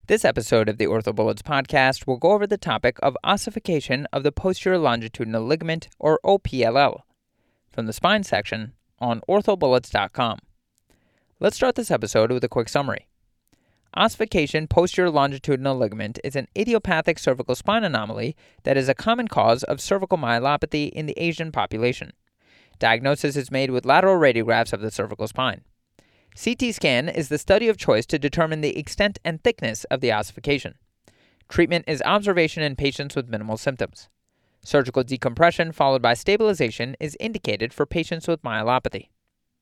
This episode of the OrthoBullets podcast will go over the topic of ossification of the posterior longitudinal ligament, or OPLL, from the spine section on orthobullets.com. Let's start this episode with a quick summary. Ossification posterior longitudinal ligament is an idiopathic cervical spine anomaly that is a common cause of cervical myelopathy in the Asian population. Diagnosis is made with lateral radiographs of the cervical spine. CT scan is the study of choice to determine the extent and thickness of the ossification. Treatment is observation in patients with minimal symptoms. Surgical decompression followed by stabilization is indicated for patients with myelopathy.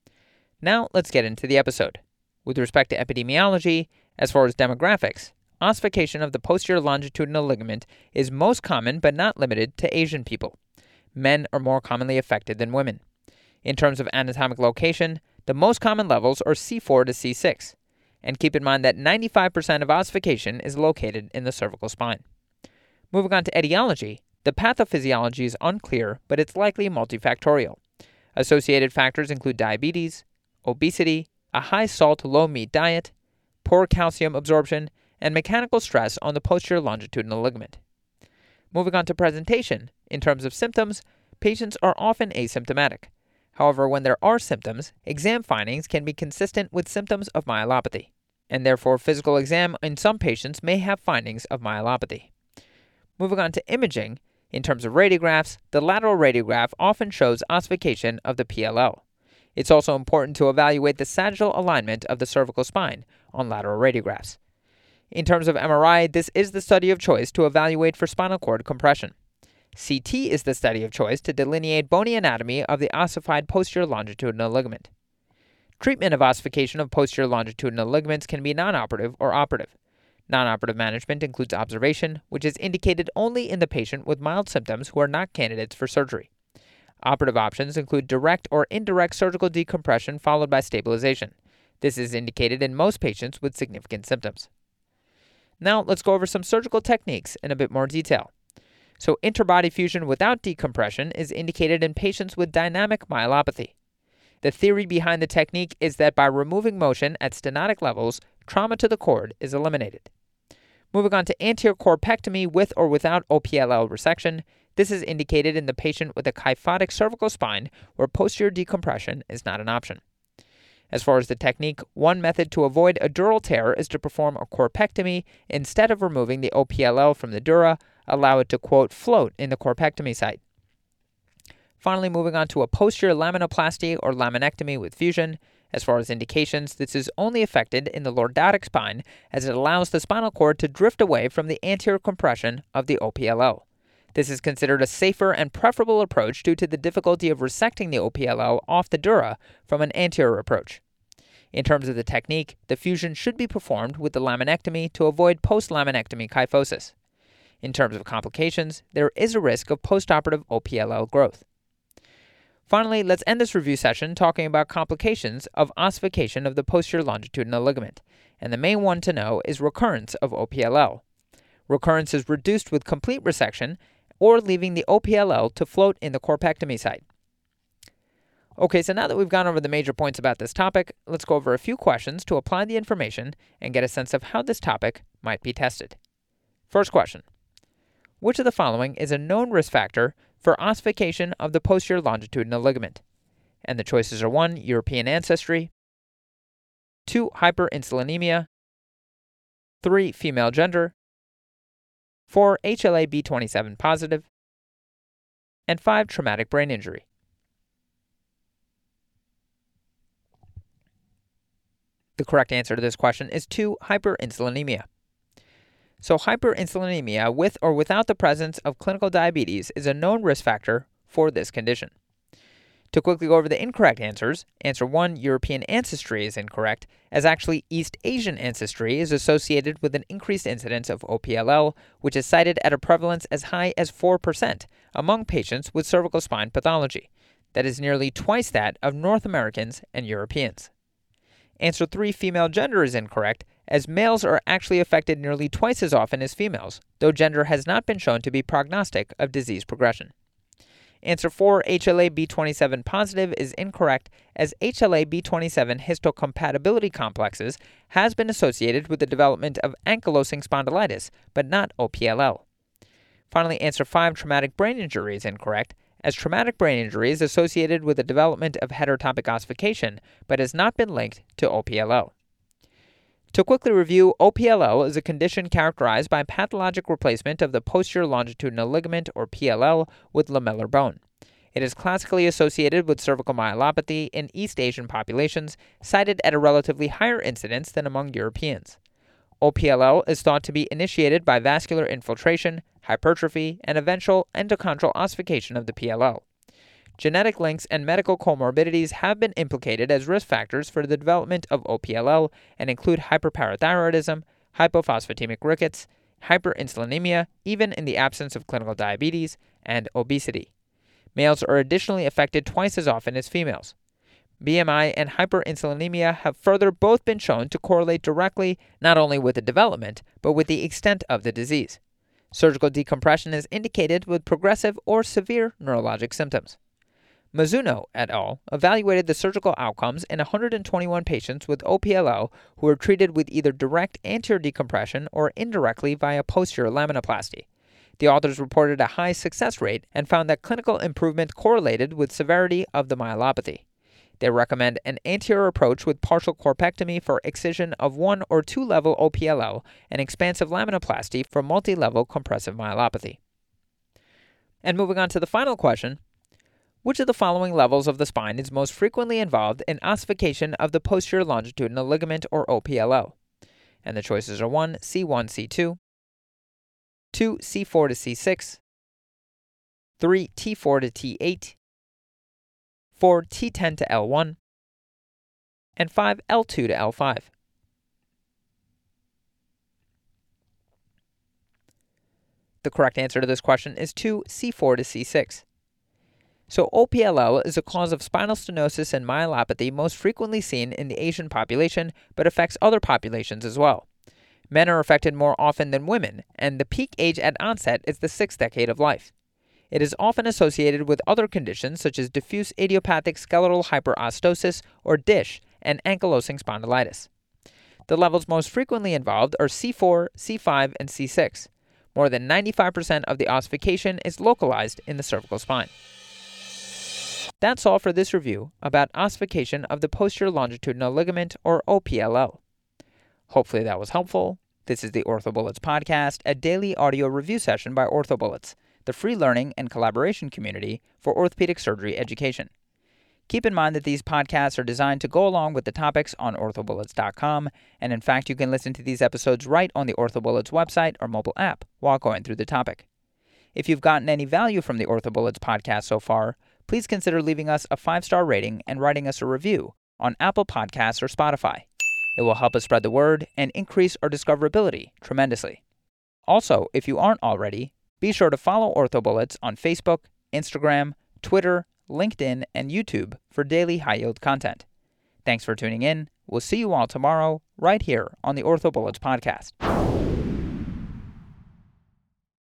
Now let's get into the episode. With respect to epidemiology, as far as demographics, ossification of the posterior longitudinal ligament is most common but not limited to Asian people. Men are more commonly affected than women. In terms of anatomic location, the most common levels are C4 to C6, and keep in mind that 95% of ossification is located in the cervical spine. Moving on to etiology, the pathophysiology is unclear, but it's likely multifactorial. Associated factors include diabetes, obesity, a high salt, low meat diet, poor calcium absorption, and mechanical stress on the posterior longitudinal ligament. Moving on to presentation, in terms of symptoms, patients are often asymptomatic. However, when there are symptoms, exam findings can be consistent with symptoms of myelopathy, and therefore physical exam in some patients may have findings of myelopathy. Moving on to imaging, in terms of radiographs, the lateral radiograph often shows ossification of the PLL. It's also important to evaluate the sagittal alignment of the cervical spine on lateral radiographs. In terms of MRI, this is the study of choice to evaluate for spinal cord compression. CT is the study of choice to delineate bony anatomy of the ossified posterior longitudinal ligament. Treatment of ossification of posterior longitudinal ligaments can be non-operative or operative. Non-operative management includes observation, which is indicated only in the patient with mild symptoms who are not candidates for surgery. Operative options include direct or indirect surgical decompression followed by stabilization. This is indicated in most patients with significant symptoms. Now let's go over some surgical techniques in a bit more detail. So interbody fusion without decompression is indicated in patients with dynamic myelopathy. The theory behind the technique is that by removing motion at stenotic levels, trauma to the cord is eliminated. Moving on to anterior corpectomy with or without OPLL resection, this is indicated in the patient with a kyphotic cervical spine where posterior decompression is not an option. As far as the technique, one method to avoid a dural tear is to perform a corpectomy instead of removing the OPLL from the dura, allow it to, quote, float in the corpectomy site. Finally, moving on to a posterior laminoplasty or laminectomy with fusion. As far as indications, this is only affected in the lordotic spine as it allows the spinal cord to drift away from the anterior compression of the OPLL. This is considered a safer and preferable approach due to the difficulty of resecting the OPLL off the dura from an anterior approach. In terms of the technique, the fusion should be performed with the laminectomy to avoid post-laminectomy kyphosis. In terms of complications, there is a risk of postoperative OPLL growth. Finally, let's end this review session talking about complications of ossification of the posterior longitudinal ligament, and the main one to know is recurrence of OPLL. Recurrence is reduced with complete resection or leaving the OPLL to float in the corpectomy site. Okay, so now that we've gone over the major points about this topic, let's go over a few questions to apply the information and get a sense of how this topic might be tested. First question. Which of the following is a known risk factor for ossification of the posterior longitudinal ligament? And the choices are 1. European ancestry, 2. Hyperinsulinemia, 3. Female gender, 4. HLA-B27 positive, and 5. Traumatic brain injury. The correct answer to this question is 2. Hyperinsulinemia. So hyperinsulinemia with or without the presence of clinical diabetes is a known risk factor for this condition. To quickly go over the incorrect answers, answer 1, European ancestry, is incorrect, as actually East Asian ancestry is associated with an increased incidence of OPLL, which is cited at a prevalence as high as 4% among patients with cervical spine pathology. That is nearly twice that of North Americans and Europeans. Answer 3, female gender, is incorrect, as males are actually affected nearly twice as often as females, though gender has not been shown to be prognostic of disease progression. Answer 4, HLA-B27 positive, is incorrect, as HLA-B27 histocompatibility complexes has been associated with the development of ankylosing spondylitis, but not OPLL. Finally, answer 5, traumatic brain injury, is incorrect, as traumatic brain injury is associated with the development of heterotopic ossification, but has not been linked to OPLL. To quickly review, OPLL is a condition characterized by pathologic replacement of the posterior longitudinal ligament, or PLL, with lamellar bone. It is classically associated with cervical myelopathy in East Asian populations, cited at a relatively higher incidence than among Europeans. OPLL is thought to be initiated by vascular infiltration, hypertrophy, and eventual endochondral ossification of the PLL. Genetic links and medical comorbidities have been implicated as risk factors for the development of OPLL and include hyperparathyroidism, hypophosphatemic rickets, hyperinsulinemia, even in the absence of clinical diabetes, and obesity. Males are additionally affected twice as often as females. BMI and hyperinsulinemia have further both been shown to correlate directly not only with the development, but with the extent of the disease. Surgical decompression is indicated with progressive or severe neurologic symptoms. Mizuno et al. Evaluated the surgical outcomes in 121 patients with OPLL who were treated with either direct anterior decompression or indirectly via posterior laminoplasty. The authors reported a high success rate and found that clinical improvement correlated with severity of the myelopathy. They recommend an anterior approach with partial corpectomy for excision of 1 or 2 level OPLL and expansive laminoplasty for multi-level compressive myelopathy. And moving on to the final question, which of the following levels of the spine is most frequently involved in ossification of the posterior longitudinal ligament, or OPLL? And the choices are 1, C1, C2, 2, C4 to C6, 3, T4 to T8, 4, T10 to L1, and 5, L2 to L5. The correct answer to this question is 2, C4 to C6. So OPLL is a cause of spinal stenosis and myelopathy most frequently seen in the Asian population, but affects other populations as well. Men are affected more often than women, and the peak age at onset is the 6th decade of life. It is often associated with other conditions such as diffuse idiopathic skeletal hyperostosis, or DISH, and ankylosing spondylitis. The levels most frequently involved are C4, C5, and C6. More than 95% of the ossification is localized in the cervical spine. That's all for this review about ossification of the posterior longitudinal ligament, or OPLL. Hopefully that was helpful. This is the OrthoBullets podcast, a daily audio review session by OrthoBullets, the free learning and collaboration community for orthopedic surgery education. Keep in mind that these podcasts are designed to go along with the topics on orthobullets.com, and in fact, you can listen to these episodes right on the OrthoBullets website or mobile app while going through the topic. If you've gotten any value from the OrthoBullets podcast so far, please consider leaving us a 5-star rating and writing us a review on Apple Podcasts or Spotify. It will help us spread the word and increase our discoverability tremendously. Also, if you aren't already, be sure to follow OrthoBullets on Facebook, Instagram, Twitter, LinkedIn, and YouTube for daily high-yield content. Thanks for tuning in. We'll see you all tomorrow right here on the OrthoBullets podcast.